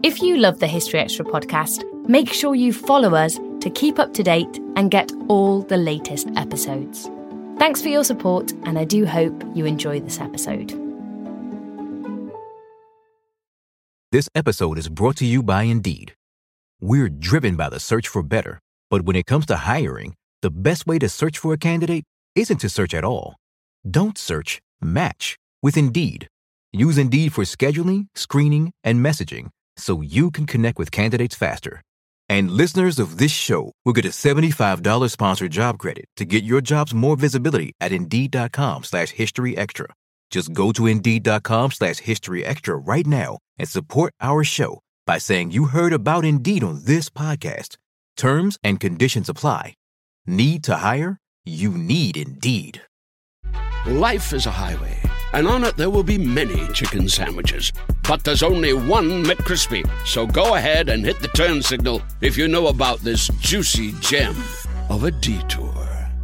If you love the History Extra podcast, make sure you follow us to keep up to date and get all the latest episodes. Thanks for your support, and I do hope you enjoy this episode. This episode is brought to you by Indeed. We're driven by the search for better, but when it comes to hiring, the best way to search for a candidate isn't to search at all. Don't search, match with Indeed. Use Indeed for scheduling, screening, and messaging so you can connect with candidates faster. And listeners of this show will get a $75 sponsored job credit to get your jobs more visibility at Indeed.com/HistoryExtra. Just go to Indeed.com/HistoryExtra right now and support our show by saying you heard about Indeed on this podcast. Terms and conditions apply. Need to hire? You need Indeed. Life is a highway, and on it there will be many chicken sandwiches. But there's only one McCrispy. So go ahead and hit the turn signal if you know about this juicy gem of a detour.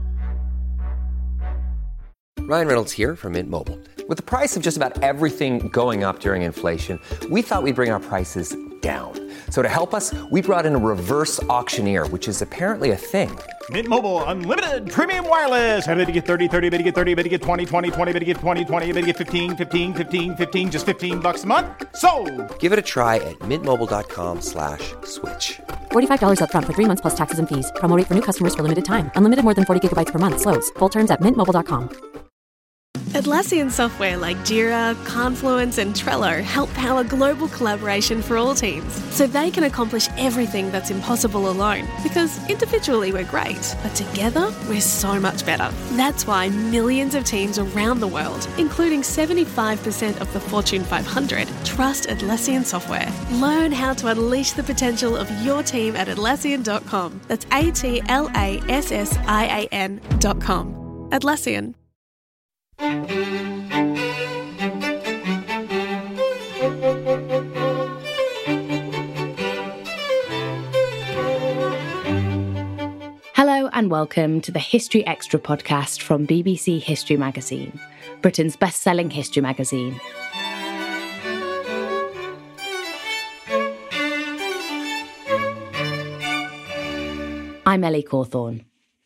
Ryan Reynolds here from Mint Mobile. With the price of just about everything going up during inflation, we thought we'd bring our prices down. So to help us, we brought in a reverse auctioneer, which is apparently a thing. Mint Mobile Unlimited Premium Wireless. How to get 30, 30, bit to get 30, bit to get 20, 20, 20, bit to get 20, 20, bit to get 15, 15, 15, 15, just $15 a month? Sold! Give it a try at mintmobile.com/switch. $45 up front for 3 months plus taxes and fees. Promo rate for new customers for limited time. Unlimited more than 40 gigabytes per month. Slows full terms at mintmobile.com. Atlassian software like Jira, Confluence, and Trello help power global collaboration for all teams, so they can accomplish everything that's impossible alone. Because individually we're great, but together we're so much better. That's why millions of teams around the world, including 75% of the Fortune 500, trust Atlassian software. Learn how to unleash the potential of your team at Atlassian.com. That's Atlassian.com. Atlassian. Hello and welcome to the History Extra podcast from BBC History Magazine, Britain's best-selling history magazine. I'm Ellie Cawthorne.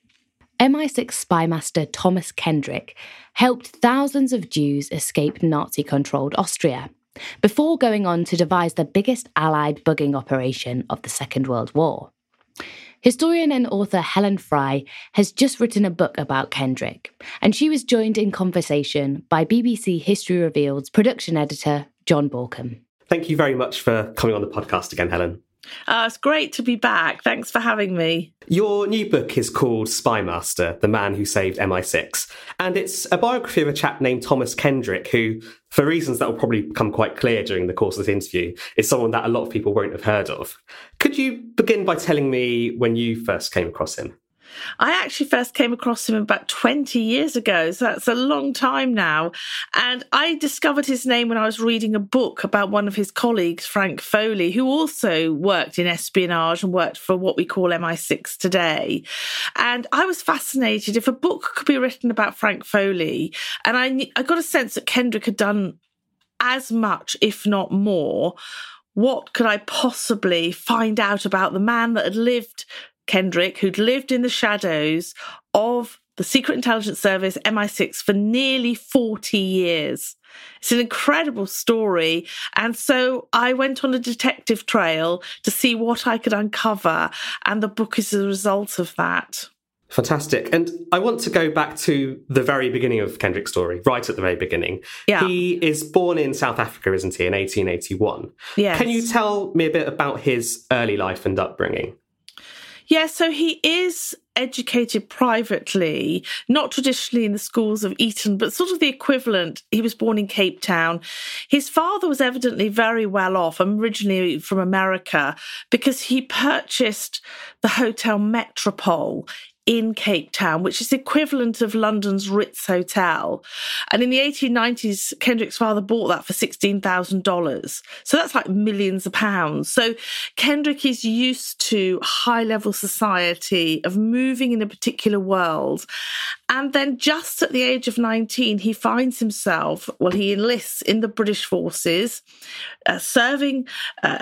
MI6 spymaster Thomas Kendrick helped thousands of Jews escape Nazi-controlled Austria before going on to devise the biggest Allied bugging operation of the Second World War. Historian and author Helen Fry has just written a book about Kendrick, and she was joined in conversation by BBC History Revealed's production editor, John Borkham. Thank you very much for coming on the podcast again, Helen. It's great to be back. Thanks for having me. Your new book is called Spymaster, The Man Who Saved MI6, and it's a biography of a chap named Thomas Kendrick, who, for reasons that will probably become quite clear during the course of this interview, is someone that a lot of people won't have heard of. Could you begin by telling me when you first came across him? I actually first came across him about 20 years ago, so that's a long time now. And I discovered his name when I was reading a book about one of his colleagues, Frank Foley, who also worked in espionage and worked for what we call MI6 today. And I was fascinated if a book could be written about Frank Foley. And I got a sense that Kendrick had done as much, if not more. What could I possibly find out about the man that had lived, Kendrick, who'd lived in the shadows of the Secret Intelligence Service, MI6, for nearly 40 years. It's an incredible story. And so I went on a detective trail to see what I could uncover. And the book is a result of that. Fantastic. And I want to go back to the very beginning of Kendrick's story, right at the very beginning. Yeah. He is born in South Africa, isn't he, in 1881? Yes. Can you tell me a bit about his early life and upbringing? Yeah, so he is educated privately, not traditionally in the schools of Eton, but sort of the equivalent. He was born in Cape Town. His father was evidently very well off, originally from America, because he purchased the Hotel Metropole in Cape Town, which is the equivalent of London's Ritz Hotel. And in the 1890s, Kendrick's father bought that for $16,000. So that's like millions of pounds. So Kendrick is used to high-level society, of moving in a particular world. And then just at the age of 19, he finds himself, he enlists in the British forces, serving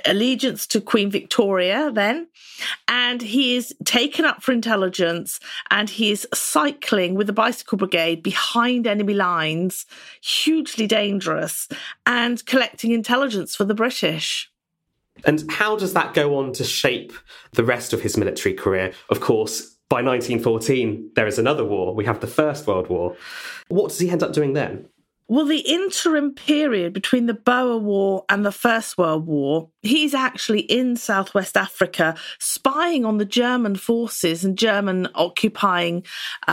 allegiance to Queen Victoria then, and he is taken up for intelligence, and he is cycling with the bicycle brigade behind enemy lines, hugely dangerous, and collecting intelligence for the British. And how does that go on to shape the rest of his military career? Of course, by 1914, there is another war. We have the First World War. What does he end up doing then? Well, the interim period between the Boer War and the First World War, he's actually in Southwest Africa spying on the German forces and German occupying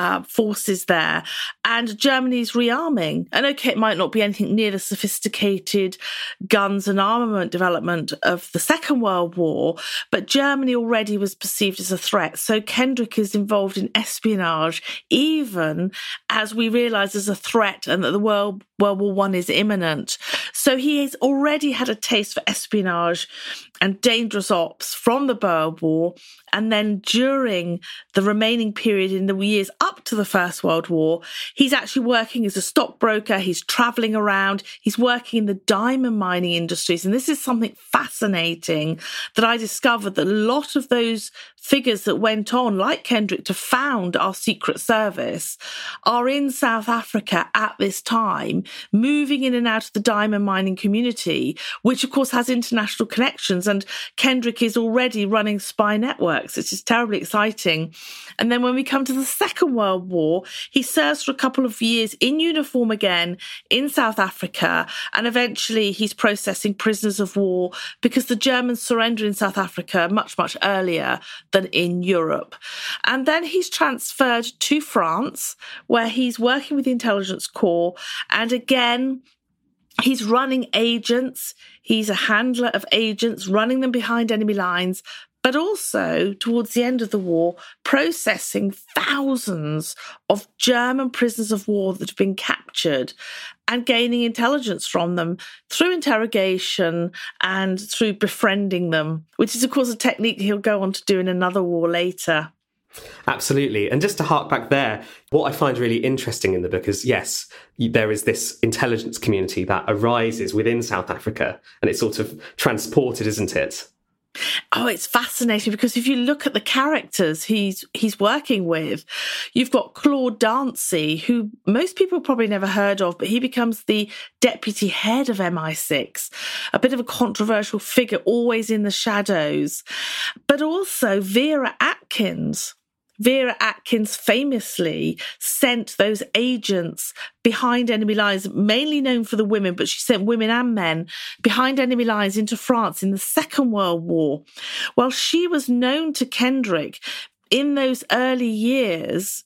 forces there. And Germany's rearming. And okay, it might not be anything near the sophisticated guns and armament development of the Second World War, but Germany already was perceived as a threat. So Kendrick is involved in espionage, even as we realise there's a threat and that the World War I is imminent. So he has already had a taste for espionage and dangerous ops from the Boer War. And then during the remaining period in the years up to the First World War, he's actually working as a stockbroker. He's travelling around. He's working in the diamond mining industries. And this is something fascinating that I discovered, that a lot of those figures that went on, like Kendrick, to found our Secret Service are in South Africa at this time, moving in and out of the diamond mining community, which of course has international connections. And Kendrick is already running spy networks. It's just terribly exciting. And then when we come to the Second World War, he serves for a couple of years in uniform again in South Africa. And eventually he's processing prisoners of war because the Germans surrender in South Africa much, much earlier than in Europe. And then he's transferred to France, where he's working with the Intelligence Corps. And again, he's running agents. He's a handler of agents, running them behind enemy lines, but also, towards the end of the war, processing thousands of German prisoners of war that have been captured and gaining intelligence from them through interrogation and through befriending them, which is, of course, a technique he'll go on to do in another war later. Absolutely. And just to hark back there, what I find really interesting in the book is, yes, there is this intelligence community that arises within South Africa, and it's sort of transported, isn't it? Oh, it's fascinating, because if you look at the characters he's working with, you've got Claude Dancy, who most people probably never heard of, but he becomes the deputy head of MI6, a bit of a controversial figure, always in the shadows. But also Vera Atkins. Vera Atkins famously sent those agents behind enemy lines, mainly known for the women, but she sent women and men behind enemy lines into France in the Second World War. Well, she was known to Kendrick in those early years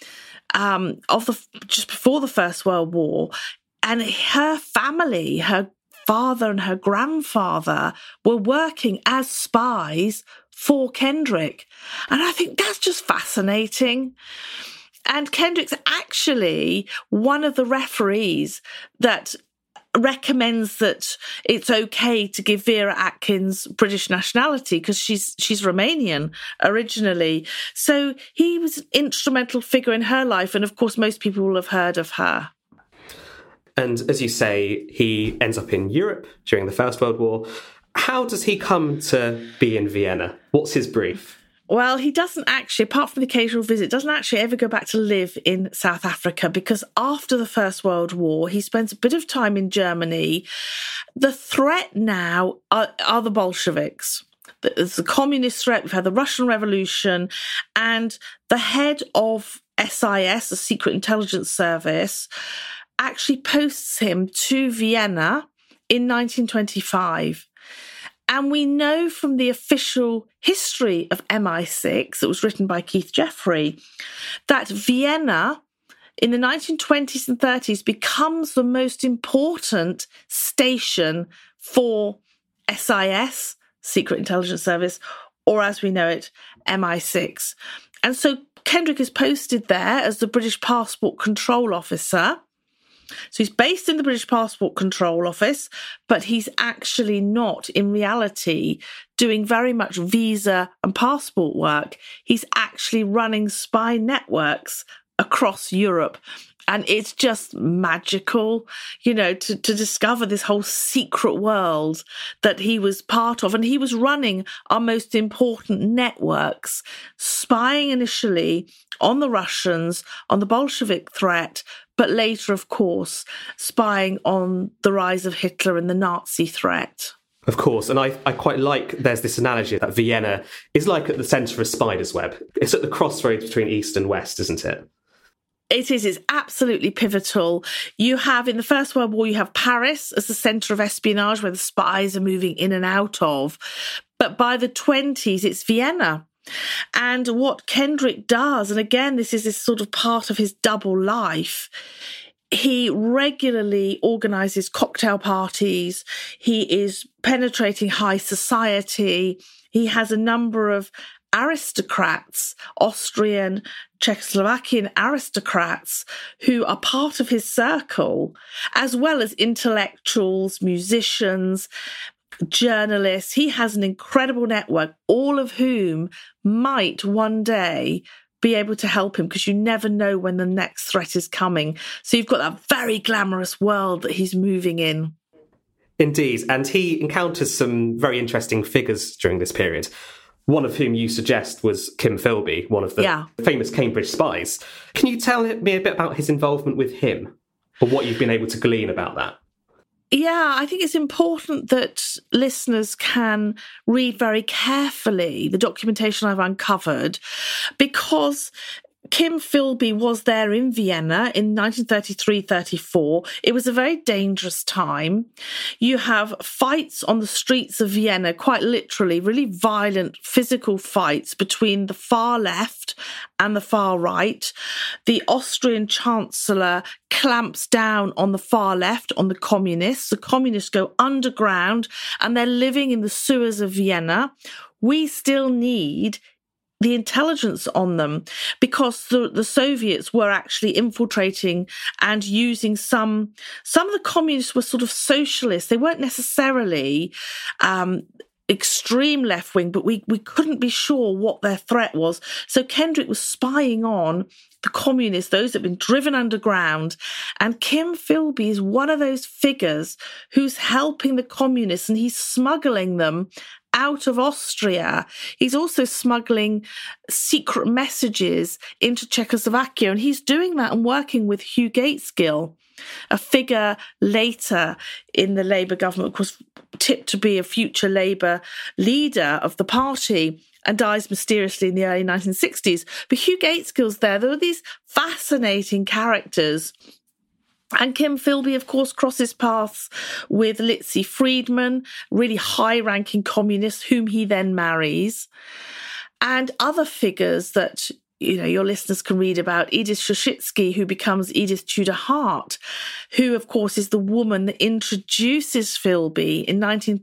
just before the First World War, and her family, her father and her grandfather, were working as spies for Kendrick. And I think that's just fascinating. And Kendrick's actually one of the referees that recommends that it's okay to give Vera Atkins British nationality, because she's Romanian originally. So he was an instrumental figure in her life. And of course, most people will have heard of her. And as you say, he ends up in Europe during the First World War. How does he come to be in Vienna? What's his brief? Well, he doesn't actually, apart from the occasional visit, doesn't actually ever go back to live in South Africa, because after the First World War, he spends a bit of time in Germany. The threat now are the Bolsheviks. There's the communist threat. We've had the Russian Revolution, and the head of SIS, the Secret Intelligence Service, actually posts him to Vienna in 1925. And we know from the official history of MI6 that was written by Keith Jeffrey that Vienna in the 1920s and 30s becomes the most important station for SIS, Secret Intelligence Service, or as we know it, MI6. And so Kendrick is posted there as the British Passport Control Officer. So he's based in the British Passport Control Office, but he's actually not, in reality, doing very much visa and passport work. He's actually running spy networks across Europe. And it's just magical, to discover this whole secret world that he was part of. And he was running our most important networks, spying initially on the Russians, on the Bolshevik threat, but later, of course, spying on the rise of Hitler and the Nazi threat. Of course, and I quite like, there's this analogy that Vienna is like at the centre of a spider's web. It's at the crossroads between East and West, isn't it? It is. It's absolutely pivotal. You have, in the First World War, you have Paris as the centre of espionage where the spies are moving in and out of. But by the 1920s, it's Vienna. And what Kendrick does, and again, this is this sort of part of his double life, he regularly organises cocktail parties. He is penetrating high society. He has a number of aristocrats, Austrian, Czechoslovakian aristocrats, who are part of his circle, as well as intellectuals, musicians, journalists. He has an incredible network, all of whom might one day be able to help him, because you never know when the next threat is coming. So you've got that very glamorous world that he's moving in. Indeed, and he encounters some very interesting figures during this period, one of whom you suggest was Kim Philby, one of the famous Cambridge spies. Can you tell me a bit about his involvement with him, or what you've been able to glean about that? Yeah, I think it's important that listeners can read very carefully the documentation I've uncovered, because Kim Philby was there in Vienna in 1933-34. It was a very dangerous time. You have fights on the streets of Vienna, quite literally, really violent physical fights between the far left and the far right. The Austrian Chancellor clamps down on the far left, on the communists. The communists go underground and they're living in the sewers of Vienna. We still need the intelligence on them, because the Soviets were actually infiltrating and using some of the communists were sort of socialists. They weren't necessarily extreme left-wing, but we couldn't be sure what their threat was. So Kendrick was spying on the communists, those that have been driven underground. And Kim Philby is one of those figures who's helping the communists, and he's smuggling them out of Austria. He's also smuggling secret messages into Czechoslovakia, and he's doing that and working with Hugh Gaitskell, a figure later in the Labour government, of course, tipped to be a future Labour leader of the party, and dies mysteriously in the early 1960s. But Hugh Gaitskell's there. There are these fascinating characters. And Kim Philby, of course, crosses paths with Litzy Friedman, really high-ranking communist, whom he then marries, and other figures that your listeners can read about. Edith Shoshtsky, who becomes Edith Tudor Hart, who, of course, is the woman that introduces Philby in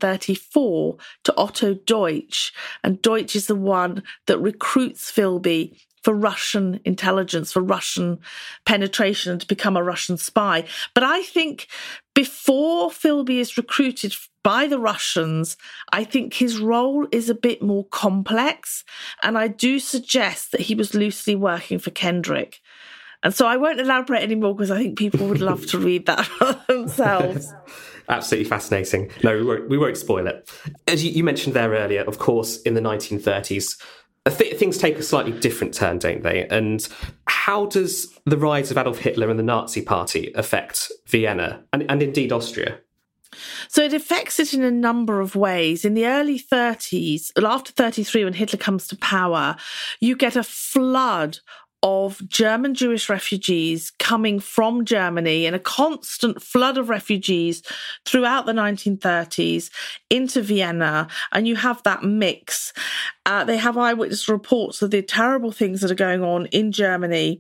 1934 to Otto Deutsch, and Deutsch is the one that recruits Philby for Russian intelligence, for Russian penetration, to become a Russian spy. But I think before Philby is recruited by the Russians, I think his role is a bit more complex. And I do suggest that he was loosely working for Kendrick. And so I won't elaborate anymore, because I think people would love to read that for themselves. Absolutely fascinating. No, we won't spoil it. As you mentioned there earlier, of course, in the 1930s, things take a slightly different turn, don't they? And how does the rise of Adolf Hitler and the Nazi Party affect Vienna and indeed Austria? So it affects it in a number of ways. In the early 30s, after 33, when Hitler comes to power, you get a flood of German Jewish refugees coming from Germany, and a constant flood of refugees throughout the 1930s into Vienna. And you have that mix. They have eyewitness reports of the terrible things that are going on in Germany.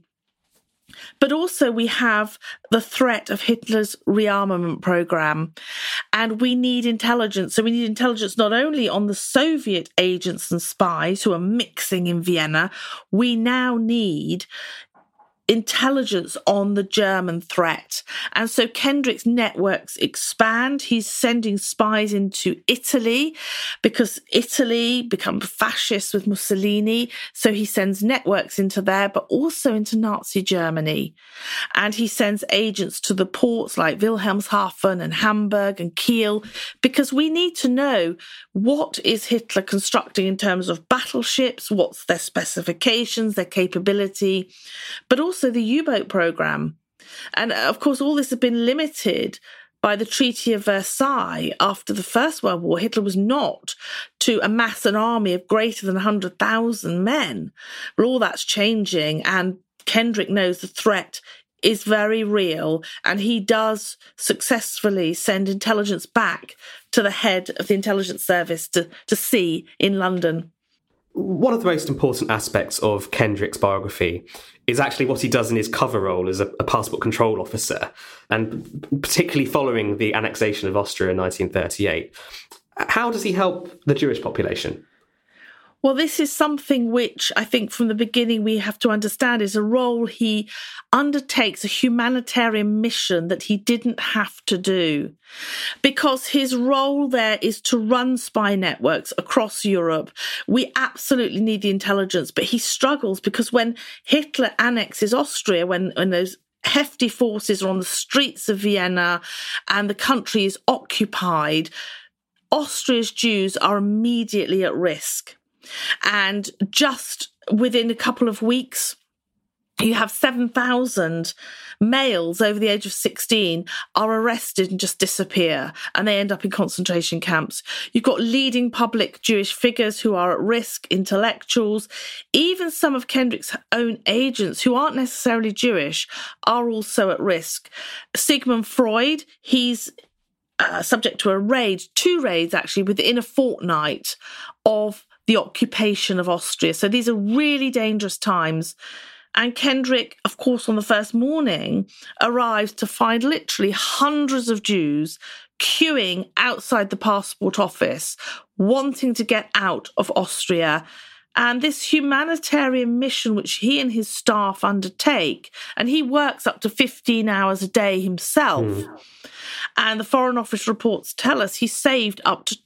But also we have the threat of Hitler's rearmament program, and we need intelligence. So we need intelligence not only on the Soviet agents and spies who are mixing in Vienna. We now need intelligence on the German threat. And so Kendrick's networks expand. He's sending spies into Italy because Italy become fascist with Mussolini. So he sends networks into there, but also into Nazi Germany. And he sends agents to the ports like Wilhelmshaven and Hamburg and Kiel, because we need to know what is Hitler constructing in terms of battleships, what's their specifications, their capability, but also the U-boat program. And of course, all this has been limited by the Treaty of Versailles after the First World War. Hitler was not to amass an army of greater than 100,000 men. But all that's changing, and Kendrick knows the threat is very real, and he does successfully send intelligence back to the head of the intelligence service to see in London. One of the most important aspects of Kendrick's biography is actually what he does in his cover role as a passport control officer, and particularly following the annexation of Austria in 1938. How does he help the Jewish population? Well, this is something which I think from the beginning we have to understand is a role he undertakes, a humanitarian mission that he didn't have to do, because his role there is to run spy networks across Europe. We absolutely need the intelligence, but he struggles because when Hitler annexes Austria, when those hefty forces are on the streets of Vienna and the country is occupied, Austria's Jews are immediately at risk. And just within a couple of weeks, you have 7,000 males over the age of 16 are arrested and just disappear, and they end up in concentration camps. You've got leading public Jewish figures who are at risk, intellectuals. Even some of Kendrick's own agents who aren't necessarily Jewish are also at risk. Sigmund Freud, he's subject to a raid, 2 raids actually, within a fortnight of the occupation of Austria. So these are really dangerous times. And Kendrick, of course, on the first morning, arrives to find literally hundreds of Jews queuing outside the passport office, wanting to get out of Austria. And this humanitarian mission, which he and his staff undertake, and he works up to 15 hours a day himself. And the Foreign Office reports tell us he saved up to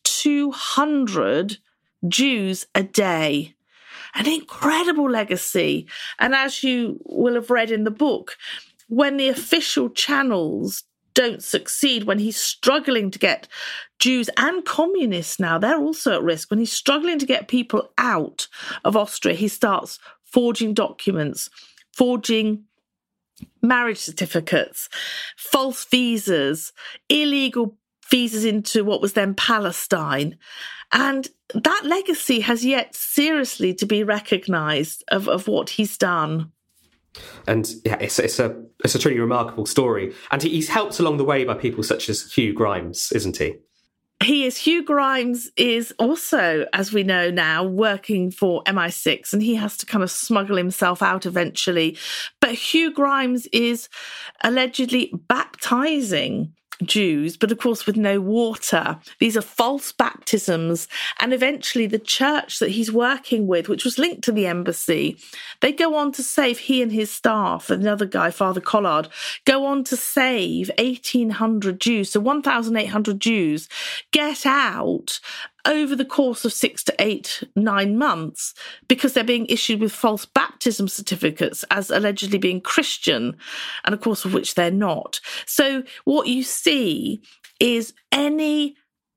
200 Jews a day. An incredible legacy. And as you will have read in the book, when the official channels don't succeed, when he's struggling to get Jews and communists now, they're also at risk. When he's struggling to get people out of Austria, he starts forging documents, forging marriage certificates, false visas, illegal visas into what was then Palestine. And that legacy has yet seriously to be recognised of what he's done. And yeah, it's a truly remarkable story. And he's helped along the way by people such as Hugh Grimes, isn't he? He is. Hugh Grimes is also, as we know now, working for MI6, and he has to kind of smuggle himself out eventually. But Hugh Grimes is allegedly baptising Jews, but of course with no water. These are false baptisms. And eventually the church that he's working with, which was linked to the embassy, they go on to save, he and his staff, another guy, Father Collard, go on to save 1,800 Jews. So 1,800 Jews get out over the course of 6 to 8, 9 months because they're being issued with false baptism certificates as allegedly being Christian, and of course of which they're not. So what you see is any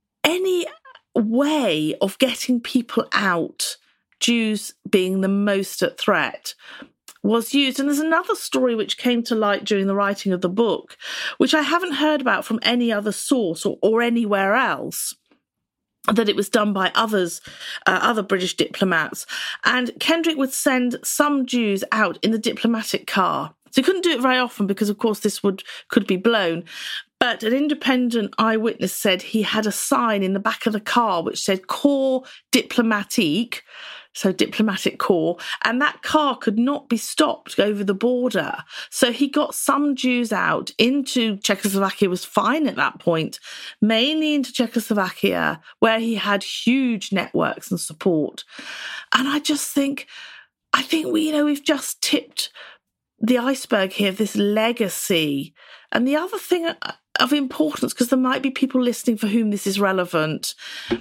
way of getting people out, Jews being the most at threat, was used. And there's another story which came to light during the writing of the book, which I haven't heard about from any other source or anywhere else, that it was done by other British diplomats. And Kendrick would send some Jews out in the diplomatic car. So he couldn't do it very often because, of course, this could be blown. But an independent eyewitness said he had a sign in the back of the car which said Corps Diplomatique, so diplomatic corps, and that car could not be stopped over the border. So he got some Jews out into Czechoslovakia, was fine at that point, mainly into Czechoslovakia, where he had huge networks and support. And I think we've just tipped the iceberg here of this legacy. And the other thing of importance, because there might be people listening for whom this is relevant,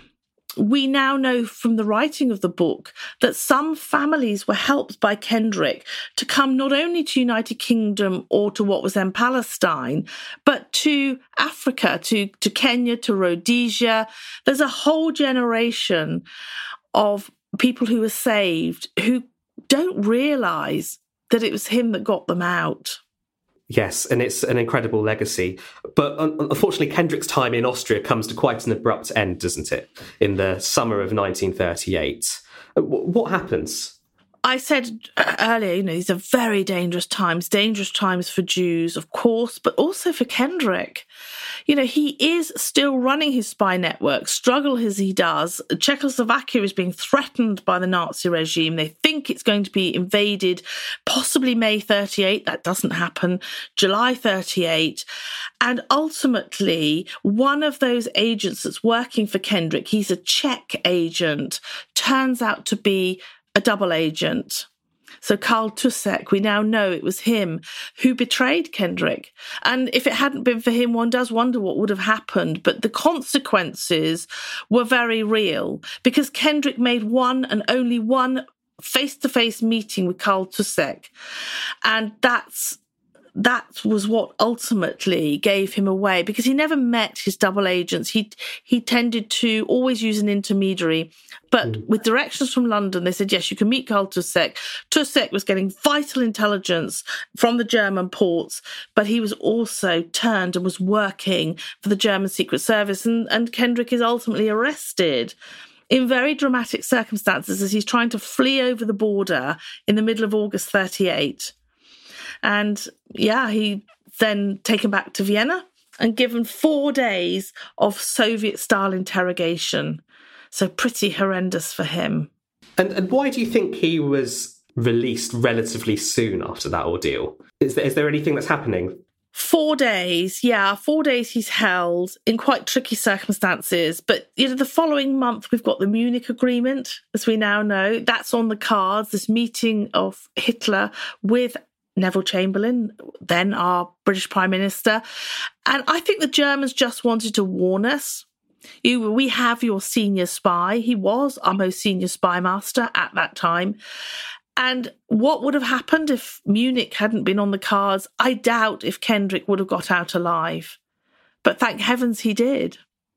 we now know from the writing of the book that some families were helped by Kendrick to come not only to United Kingdom or to what was then Palestine, but to Africa, to Kenya, to Rhodesia. There's a whole generation of people who were saved who don't realise that it was him that got them out. Yes, and it's an incredible legacy. But unfortunately, Kendrick's time in Austria comes to quite an abrupt end, doesn't it? In the summer of 1938. What happens? I said earlier, these are very dangerous times for Jews, of course, but also for Kendrick. He is still running his spy network, struggle as he does. Czechoslovakia is being threatened by the Nazi regime. They think it's going to be invaded, possibly May 38. That doesn't happen. July 38. And ultimately, one of those agents that's working for Kendrick, he's a Czech agent, turns out to be a double agent. So Karl Tusek, we now know it was him who betrayed Kendrick. And if it hadn't been for him, one does wonder what would have happened. But the consequences were very real because Kendrick made one and only one face-to-face meeting with Karl Tusek. And that was what ultimately gave him away, because he never met his double agents. He tended to always use an intermediary. But with directions from London, they said, yes, you can meet Karl Tusek. Tusek was getting vital intelligence from the German ports, but he was also turned and was working for the German Secret Service. And Kendrick is ultimately arrested in very dramatic circumstances as he's trying to flee over the border in the middle of August 38. And he then taken back to Vienna and given 4 days of Soviet-style interrogation. So pretty horrendous for him. And why do you think he was released relatively soon after that ordeal? Is there anything that's happening? 4 days, 4 days he's held in quite tricky circumstances. But, the following month we've got the Munich Agreement, as we now know. That's on the cards, this meeting of Hitler with Neville Chamberlain, then our British Prime Minister. And I think the Germans just wanted to warn us. We have your senior spy. He was our most senior spy master at that time. And what would have happened if Munich hadn't been on the cards? I doubt if Kendrick would have got out alive. But thank heavens he did.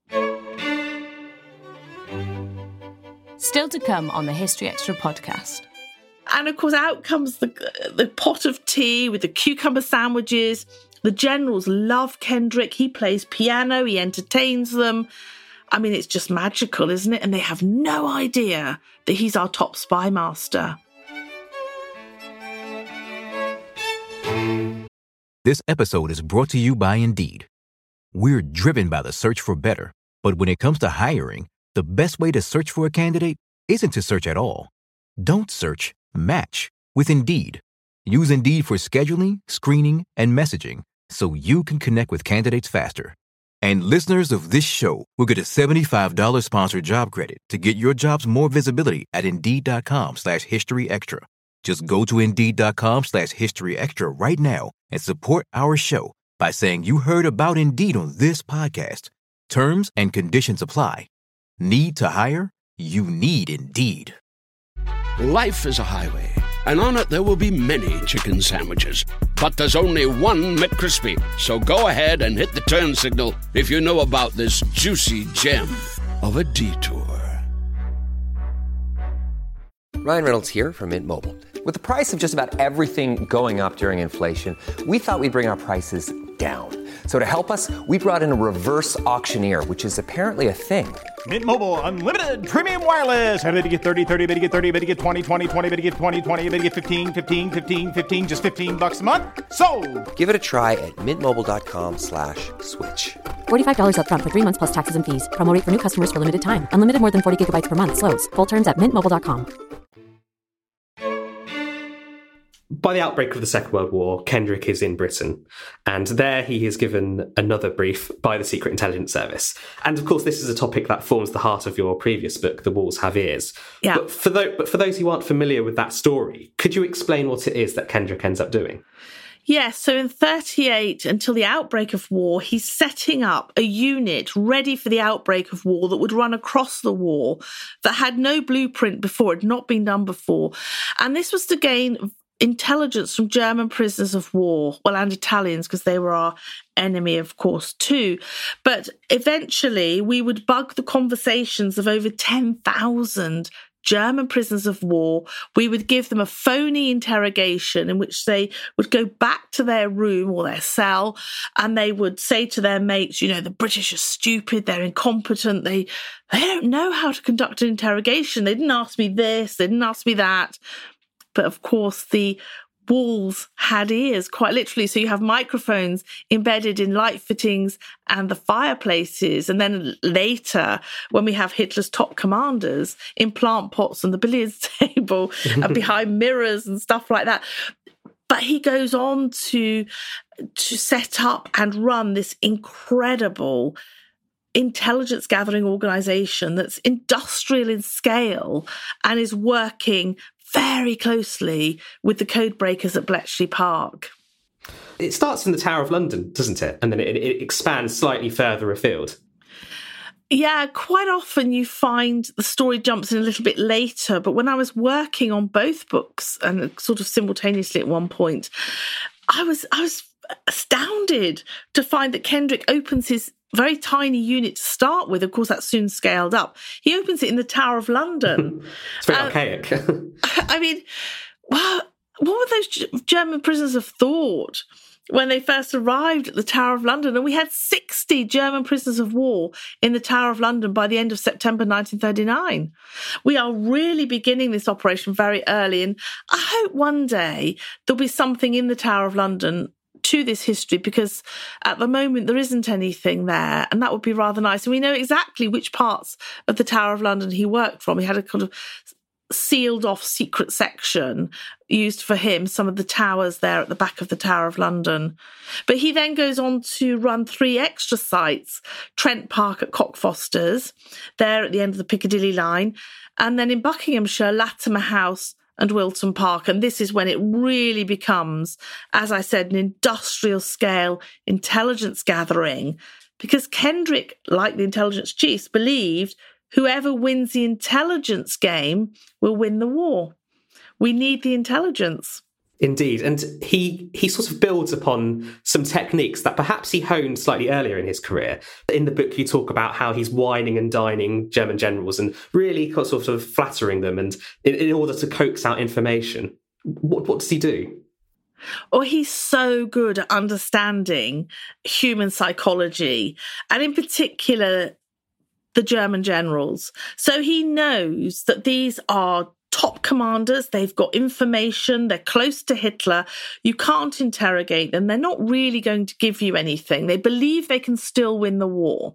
Still to come on the History Extra podcast. And of course, out comes the pot of tea with the cucumber sandwiches. The generals love Kendrick. He plays piano. He entertains them. I mean, it's just magical, isn't it? And they have no idea that he's our top spy master. This episode is brought to you by Indeed. We're driven by the search for better, but when it comes to hiring, the best way to search for a candidate isn't to search at all. Don't search, match with Indeed. Use Indeed for scheduling, screening, and messaging so you can connect with candidates faster. And listeners of this show will get a $75 sponsored job credit to get your jobs more visibility at Indeed.com/HistoryExtra. Just go to Indeed.com/HistoryExtra right now and support our show by saying you heard about Indeed on this podcast. Terms and conditions apply. Need to hire? You need Indeed. Life is a highway, and on it there will be many chicken sandwiches. But there's only one McCrispy. So go ahead and hit the turn signal if you know about this juicy gem of a detour. Ryan Reynolds here from Mint Mobile. With the price of just about everything going up during inflation, we thought we'd bring our prices down. So to help us, we brought in a reverse auctioneer, which is apparently a thing. Mint Mobile Unlimited Premium Wireless. How to get 30, 30, how to get 30, how to get 20, 20, 20, how to get 20, 20, how to get 15, 15, 15, 15, just $15 a month? Sold! Give it a try at mintmobile.com/switch. $45 up front for 3 months plus taxes and fees. Promo rate for new customers for limited time. Unlimited more than 40 gigabytes per month slows. Full terms at mintmobile.com. By the outbreak of the Second World War, Kendrick is in Britain, and there he is given another brief by the Secret Intelligence Service. And of course, this is a topic that forms the heart of your previous book, The Walls Have Ears. Yeah. But for those who aren't familiar with that story, could you explain what it is that Kendrick ends up doing? Yes, so in 1938, until the outbreak of war, he's setting up a unit ready for the outbreak of war that would run across the war, that had no blueprint before, had not been done before. And this was to gain intelligence from German prisoners of war, well, and Italians, because they were our enemy, of course, too. But eventually, we would bug the conversations of over 10,000 German prisoners of war. We would give them a phony interrogation in which they would go back to their room or their cell, and they would say to their mates, the British are stupid, they're incompetent, they don't know how to conduct an interrogation. They didn't ask me this, they didn't ask me that. But of course, the walls had ears, quite literally. So you have microphones embedded in light fittings and the fireplaces. And then later, when we have Hitler's top commanders in plant pots on the billiards table and behind mirrors and stuff like that. But he goes on to set up and run this incredible intelligence gathering organisation that's industrial in scale and is working very closely with the code breakers at Bletchley Park. It starts in the Tower of London, doesn't it? And then it expands slightly further afield. Yeah, quite often you find the story jumps in a little bit later. But when I was working on both books and sort of simultaneously at one point, I was astounded to find that Kendrick opens his very tiny unit to start with. Of course, that's soon scaled up. He opens it in the Tower of London. It's very archaic. I mean, what were those German prisoners have thought when they first arrived at the Tower of London? And we had 60 German prisoners of war in the Tower of London by the end of September 1939. We are really beginning this operation very early. And I hope one day there'll be something in the Tower of London to this history, because at the moment there isn't anything there, and that would be rather nice. And we know exactly which parts of the Tower of London he worked from. He had a kind of sealed off secret section used for him, some of the towers there at the back of the Tower of London. But he then goes on to run 3 extra sites: Trent Park at Cockfosters, there at the end of the Piccadilly line, and then in Buckinghamshire, Latimer House and Wilton Park. And this is when it really becomes, as I said, an industrial scale intelligence gathering, because Kendrick, like the intelligence chiefs, believed whoever wins the intelligence game will win the war. We need the intelligence. Indeed. And he sort of builds upon some techniques that perhaps he honed slightly earlier in his career. In the book, you talk about how he's wining and dining German generals and really sort of flattering them, and in order to coax out information. What does he do? Oh, he's so good at understanding human psychology, and in particular, the German generals. So he knows that these are top commanders, they've got information, they're close to Hitler, you can't interrogate them, they're not really going to give you anything, they believe they can still win the war.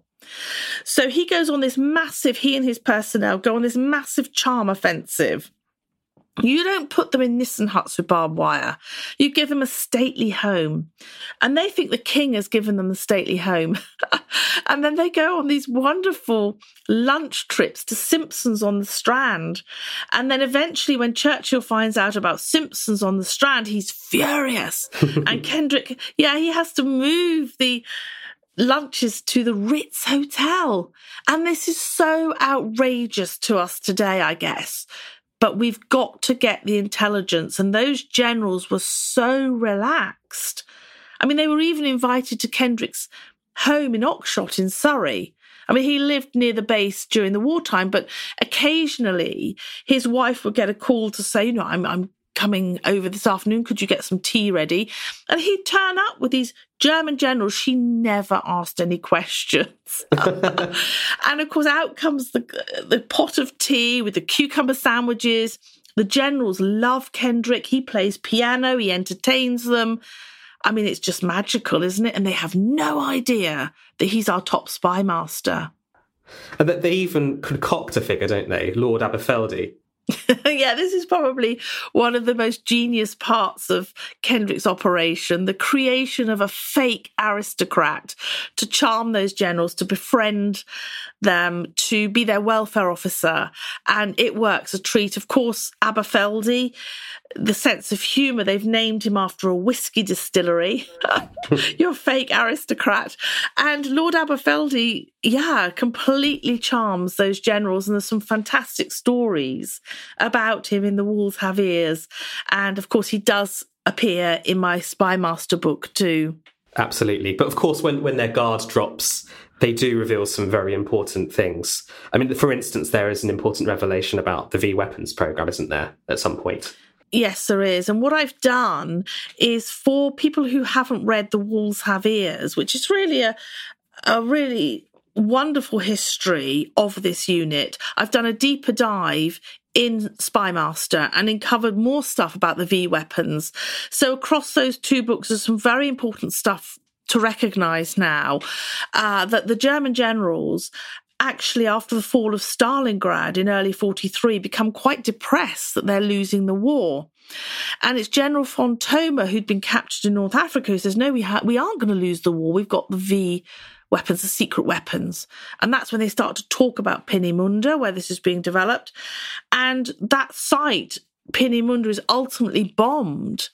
So he goes on this massive, he and his personnel go on this massive charm offensive. You don't put them in Nissen huts with barbed wire. You give them a stately home. And they think the king has given them a stately home. And then they go on these wonderful lunch trips to Simpsons on the Strand. And then eventually when Churchill finds out about Simpsons on the Strand, he's furious. And Kendrick, he has to move the lunches to the Ritz Hotel. And this is so outrageous to us today, I guess. But we've got to get the intelligence. And those generals were so relaxed. I mean, they were even invited to Kendrick's home in Oxshott in Surrey. I mean, he lived near the base during the wartime, but occasionally his wife would get a call to say, I'm coming over this afternoon, could you get some tea ready? And he'd turn up with these German generals. She never asked any questions. And of course, out comes the pot of tea with the cucumber sandwiches. The generals love Kendrick. He plays piano, he entertains them. I mean, it's just magical, isn't it? And they have no idea that he's our top spy master. And that they even concoct a figure, don't they? Lord Aberfeldy. Yeah, this is probably one of the most genius parts of Kendrick's operation, the creation of a fake aristocrat to charm those generals, to befriend them, to be their welfare officer. And it works a treat. Of course, Aberfeldy, the sense of humour, they've named him after a whiskey distillery. You're a fake aristocrat. And Lord Aberfeldy, completely charms those generals. And there's some fantastic stories about him in The Wolves Have Ears. And of course, he does appear in my Spymaster book too. Absolutely. But of course, when their guard drops, they do reveal some very important things. I mean, for instance, there is an important revelation about the V-Weapons programme, isn't there, at some point? Yes, there is. And what I've done is, for people who haven't read The Wolves Have Ears, which is really a really wonderful history of this unit, I've done a deeper dive in Spymaster and uncovered more stuff about the V-Weapons. So across those two books, there's some very important stuff to recognise now, that the German generals actually, after the fall of Stalingrad in early 1943, become quite depressed that they're losing the war. And it's General von Thoma, who'd been captured in North Africa, who says, no, we aren't going to lose the war. We've got the V-Weapons, the secret weapons. And that's when they start to talk about Peenemünde, where this is being developed. And that site, Peenemünde, is ultimately bombed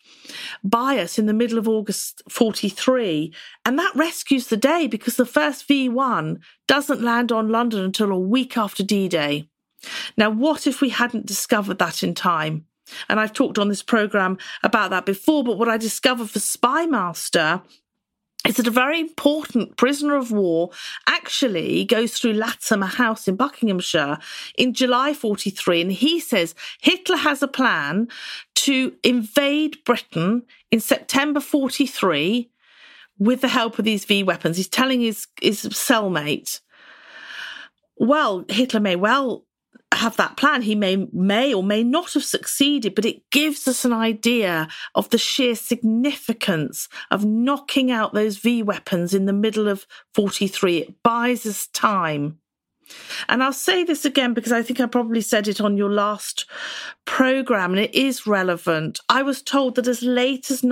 by us in the middle of August 1943. And that rescues the day, because the first V1 doesn't land on London until a week after D-Day. Now, what if we hadn't discovered that in time? And I've talked on this programme about that before, but what I discovered for Spymaster is that a very important prisoner of war actually goes through Latimer House in Buckinghamshire in July 1943, and he says Hitler has a plan to invade Britain in September 1943 with the help of these V-Weapons. He's telling his cellmate, well, Hitler may well have that plan. He may or may not have succeeded, but it gives us an idea of the sheer significance of knocking out those V-Weapons in the middle of 1943. It buys us time. And I'll say this again because I think I probably said it on your last programme, and it is relevant. I was told that as late as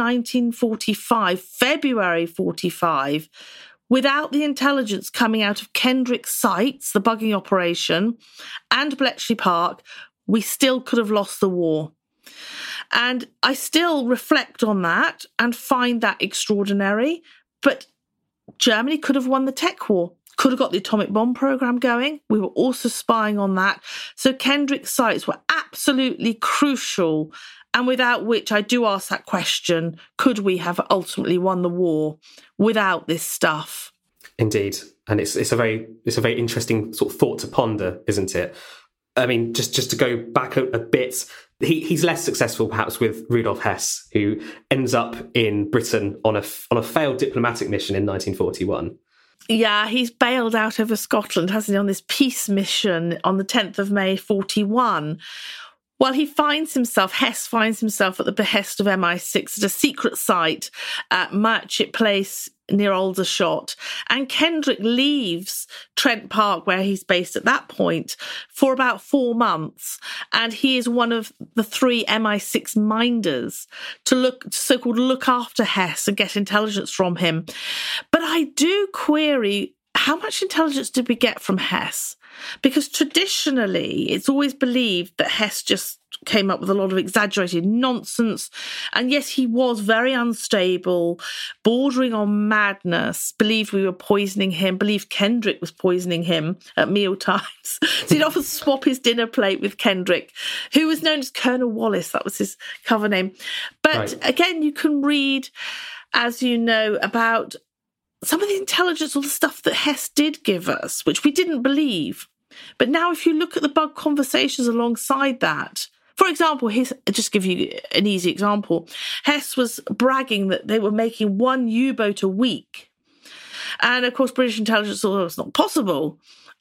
1945, February 1945, without the intelligence coming out of Kendrick's sites, the bugging operation, and Bletchley Park, we still could have lost the war. And I still reflect on that and find that extraordinary. But Germany could have won the tech war, could have got the atomic bomb program going. We were also spying on that. So Kendrick's sites were absolutely crucial, and without which I do ask that question, could we have ultimately won the war without this stuff? Indeed. And it's a very interesting sort of thought to ponder, isn't it? I mean, just to go back a bit, he's less successful perhaps with Rudolf Hess, who ends up in Britain on a failed diplomatic mission in 1941. Yeah, he's bailed out over Scotland, hasn't he, on this peace mission on the 10th of May 1941. Well, Hess finds himself at the behest of MI6 at a secret site at Market Place near Aldershot. And Kendrick leaves Trent Park, where he's based at that point, for about 4 months. And he is one of the 3 MI6 minders to so-called look after Hess and get intelligence from him. But I do query, how much intelligence did we get from Hess? Because traditionally, it's always believed that Hess just came up with a lot of exaggerated nonsense. And yes, he was very unstable, bordering on madness, believed we were poisoning him, believed Kendrick was poisoning him at meal times. So he'd often swap his dinner plate with Kendrick, who was known as Colonel Wallace. That was his cover name. But Again, you can read, as you know, about some of the intelligence or the stuff that Hess did give us, which we didn't believe. But now if you look at the bug conversations alongside that, for example, just give you an easy example, Hess was bragging that they were making 1 U-boat a week. And of course, British intelligence thought it's not possible.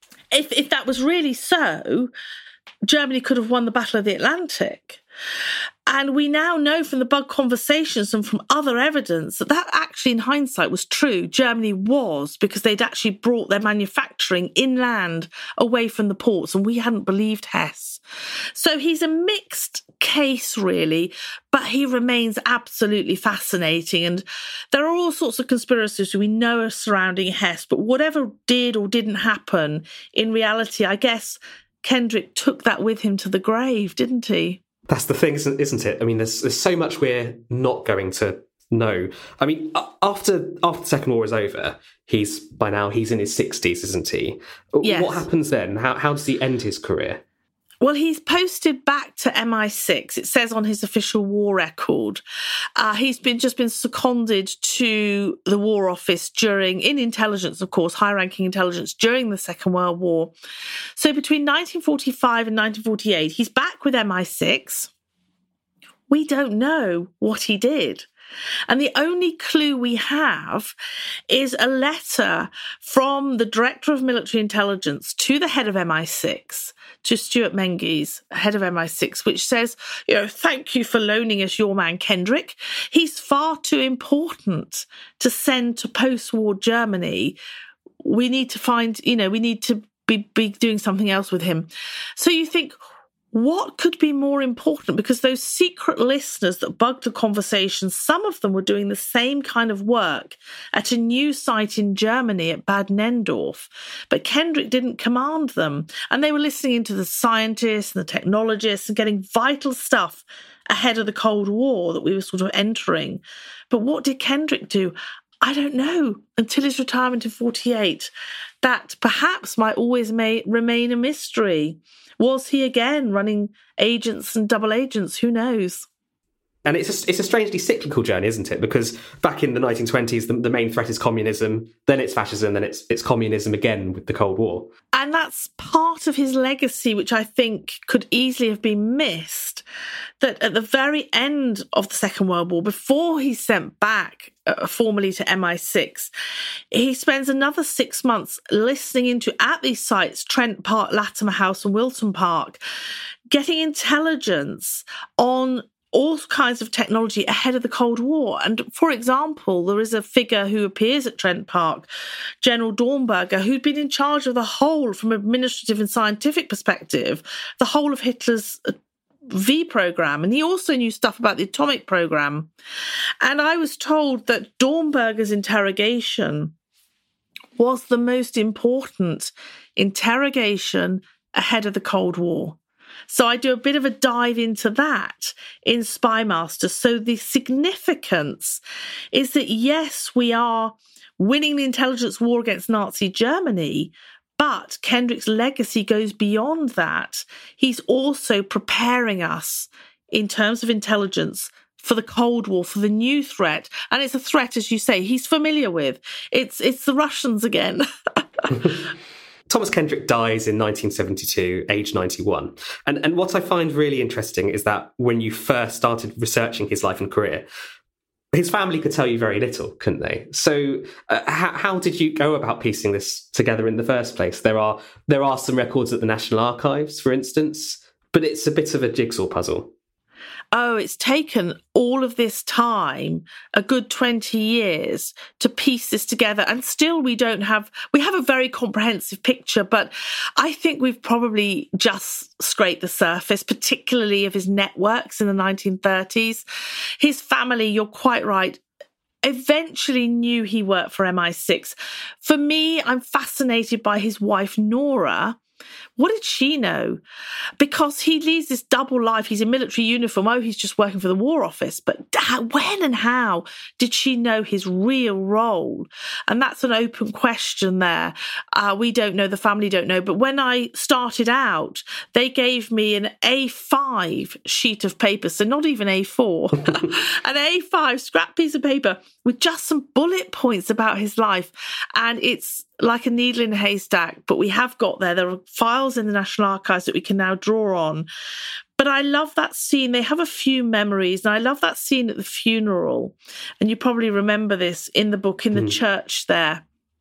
If that was really so, Germany could have won the Battle of the Atlantic. And we now know from the bug conversations and from other evidence that actually in hindsight was true. Germany was, because they'd actually brought their manufacturing inland away from the ports, and we hadn't believed Hess. So he's a mixed case, really, but he remains absolutely fascinating. And there are all sorts of conspiracies we know are surrounding Hess, but whatever did or didn't happen, in reality, I guess Kendrick took that with him to the grave, didn't he? That's the thing, isn't it? I mean, there's so much we're not going to know. I mean, after the Second War is over, he's in his 60s, isn't he? Yes. What happens then? How does he end his career? Well, he's posted back to MI6. It says on his official war record. He's been seconded to the War Office in intelligence, of course, high-ranking intelligence during the Second World War. So between 1945 and 1948, he's back with MI6. We don't know what he did. And the only clue we have is a letter from the Director of Military Intelligence to the head of MI6, to Stuart Menzies, head of MI6, which says, thank you for loaning us your man Kendrick. He's far too important to send to post-war Germany. We need to be doing something else with him. So you think, what could be more important? Because those secret listeners that bugged the conversation, some of them were doing the same kind of work at a new site in Germany at Bad Nendorf. But Kendrick didn't command them. And they were listening into the scientists and the technologists and getting vital stuff ahead of the Cold War that we were sort of entering. But what did Kendrick do? I don't know, until his retirement in 1948. That perhaps might always remain a mystery. Was he again running agents and double agents? Who knows? And it's a strangely cyclical journey, isn't it? Because back in the 1920s, the main threat is communism, then it's fascism, then it's communism again with the Cold War. And that's part of his legacy, which I think could easily have been missed, that at the very end of the Second World War, before he's sent back formally to MI6, he spends another 6 months listening into, at these sites, Trent Park, Latimer House and Wilton Park, getting intelligence on all kinds of technology ahead of the Cold War. And for example, there is a figure who appears at Trent Park, General Dornberger, who'd been in charge of the whole, from an administrative and scientific perspective, the whole of Hitler's V program. And he also knew stuff about the atomic program. And I was told that Dornberger's interrogation was the most important interrogation ahead of the Cold War. So I do a bit of a dive into that in Spymaster. So the significance is that, yes, we are winning the intelligence war against Nazi Germany, but Kendrick's legacy goes beyond that. He's also preparing us in terms of intelligence for the Cold War, for the new threat. And it's a threat, as you say, he's familiar with. It's the Russians again. Thomas Kendrick dies in 1972, age 91. And what I find really interesting is that when you first started researching his life and career, his family could tell you very little, couldn't they? So how did you go about piecing this together in the first place? There are some records at the National Archives, for instance, but it's a bit of a jigsaw puzzle. Oh, it's taken all of this time, a good 20 years, to piece this together. And still we have a very comprehensive picture, but I think we've probably just scraped the surface, particularly of his networks in the 1930s. His family, you're quite right, eventually knew he worked for MI6. For me, I'm fascinated by his wife, Nora. What did she know? Because he leads this double life. He's in military uniform. Oh, he's just working for the War Office. But when and how did she know his real role? And that's an open question there. We don't know. The family don't know. But when I started out, they gave me an A5 sheet of paper. So not even A4. An A5 scrap piece of paper with just some bullet points about his life. And it's like a needle in a haystack, but we have got there. There are files in the National Archives that we can now draw on. But I love that scene. They have a few memories, and I love that scene at the funeral. And you probably remember this in the book, in the church there.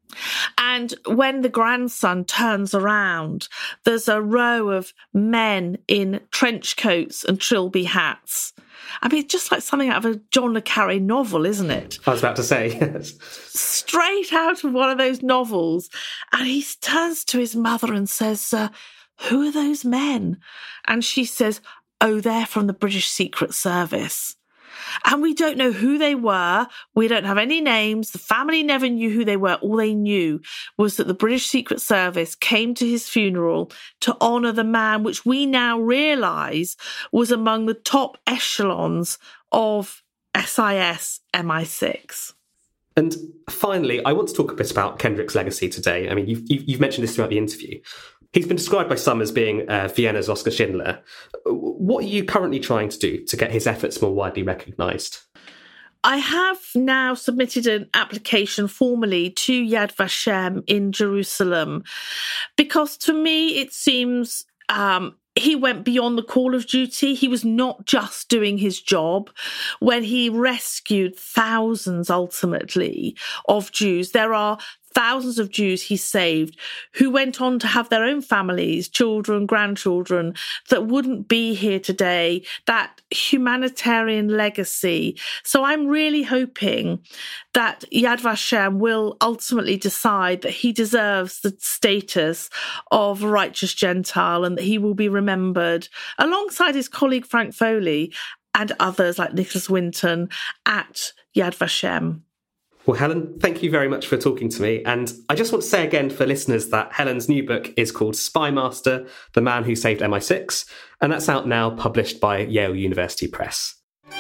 And when the grandson turns around, there's a row of men in trench coats and trilby hats. I mean, it's just like something out of a John le Carré novel, isn't it? I was about to say, yes. Straight out of one of those novels. And he turns to his mother and says, who are those men? And she says, oh, they're from the British Secret Service. And we don't know who they were. We don't have any names. The family never knew who they were. All they knew was that the British Secret Service came to his funeral to honour the man which we now realise was among the top echelons of SIS MI6. And finally, I want to talk a bit about Kendrick's legacy today. I mean, you've mentioned this throughout the interview. He's been described by some as being Vienna's Oskar Schindler. What are you currently trying to do to get his efforts more widely recognised? I have now submitted an application formally to Yad Vashem in Jerusalem because to me it seems he went beyond the call of duty. He was not just doing his job when he rescued thousands, ultimately, of Jews. There are thousands of Jews he saved who went on to have their own families, children, grandchildren, that wouldn't be here today, that humanitarian legacy. So I'm really hoping that Yad Vashem will ultimately decide that he deserves the status of a righteous Gentile and that he will be remembered alongside his colleague Frank Foley and others like Nicholas Winton at Yad Vashem. Well, Helen, thank you very much for talking to me. And I just want to say again for listeners that Helen's new book is called Spy Master, The Man Who Saved MI6, and that's out now, published by Yale University Press.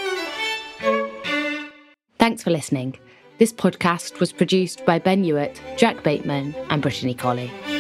Thanks for listening. This podcast was produced by Ben Hewitt, Jack Bateman and Brittany Colley.